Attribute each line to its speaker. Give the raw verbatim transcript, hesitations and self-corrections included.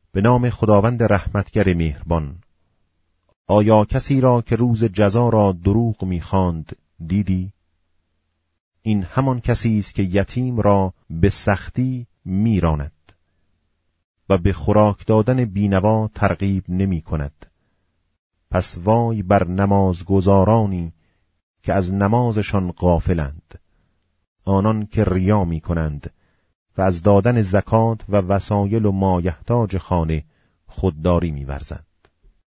Speaker 1: به نام خداوند رحمتگر مهربان. آیا کسی را که روز جزا را دروغ می‌خواند دیدی؟ این همان کسی است که یتیم را به سختی می‌راند و به خوراک دادن بینوا ترغیب نمی‌کند. پس وای بر نمازگزارانی که از نمازشان غافلند، آنان که ریا می‌کنند و از دادن زکات و وسایل و مایحتاج خانه خودداری می‌ورزند.